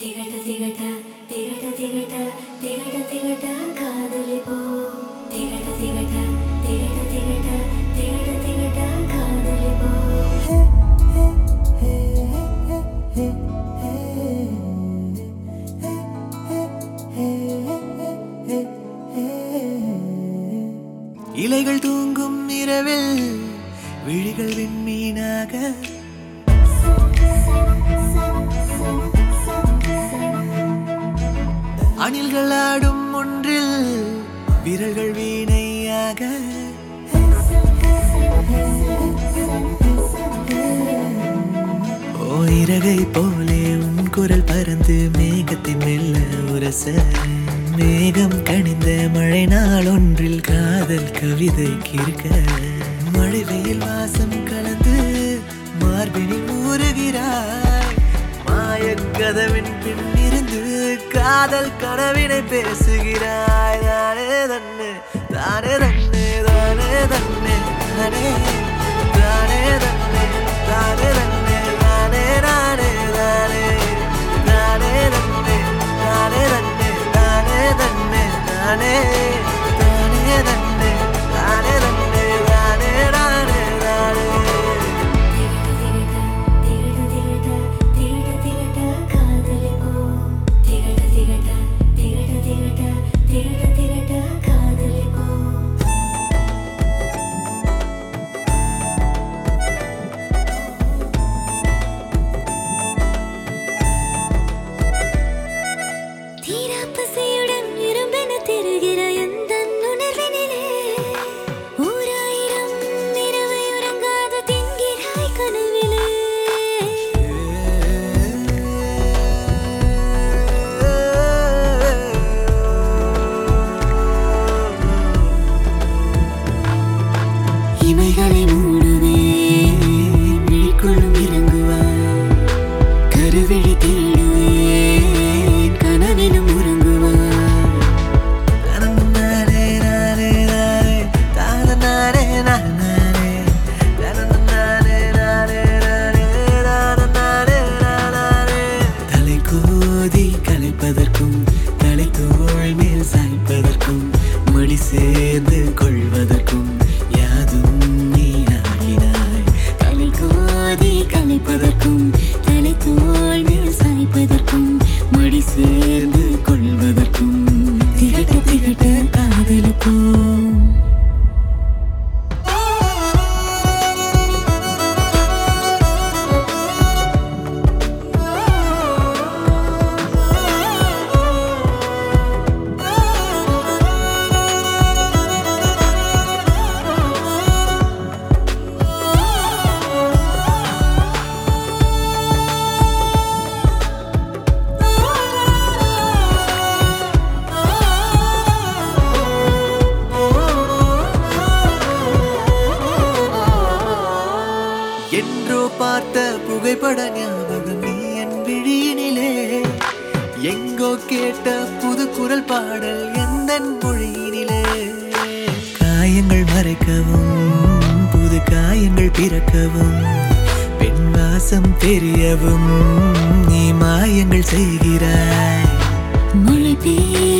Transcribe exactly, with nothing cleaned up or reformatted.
திகட்ட திகட்ட திகட்ட திகட்ட திகட்ட திகட்ட காதலி போ திகட்ட திகட்ட திகட்ட திகட்ட திகட்ட திகட்ட காதலி போ இலைகள் தூங்கும் இரவில் விழிகள் விண்மீனாக அணில்கள் ஆடும் ஒன்றில் விரல்கள் வீணையாக ஓ இறகை போலே உன் குரல் பறந்து மேகத்தை மெல்ல உரச மேகம் கணிந்த மழை நாள் ஒன்றில் காதல் கவிதை கிறுக்க மழை வெயில் வாசம் கலந்து மார்பினில் ஊறுகிறாய் மாயக் கதவின் பின்னிருந்து காதல் கனவினை பேசுகிறாய் தானே தன்னு தானே தன்னு தானே தன்னு தானே தானே தன்னு தானே தன்னு தானே நானே தானே தானே தன்னு தானே தன்னு தானே தன்னு தானே தானே தன்னு தானே தன்னு தானே நானே தானே இமைகளை மூடுவேன் விழிக்குள்ளும் இறங்குவாய் கருவிழி தேடுவேன் கனவிலும் உறங்குவாய் நானே நானே நானே தானே நானே நானே நானே நானே நானே நானே தலை கோதி கலைப்பதற்கும் தலை தோள் மேல் சாய்ப்பதற்கும் மடி சேர்ந்து கொள்வதற்கும் கலைப்பதற்கும் தலை தோள் மேல் சாய்ப்பதற்கும் மடி சேர்ந்து கொள்வதற்கும் திகட்ட திகட்ட காதலுக்கும் என்றோ பார்த்த புகைப்பட ஞாபகம் நீ என் விழியினிலே எங்கோ கேட்ட புது குரல் பாடல் எந்த மொழியினிலே காயங்கள் மறைக்கவும் புது காயங்கள் பிறக்கவும் பெண் வாசம் தெரியவும் நீ மாயங்கள் செய்கிறாய் மழை பெய்ய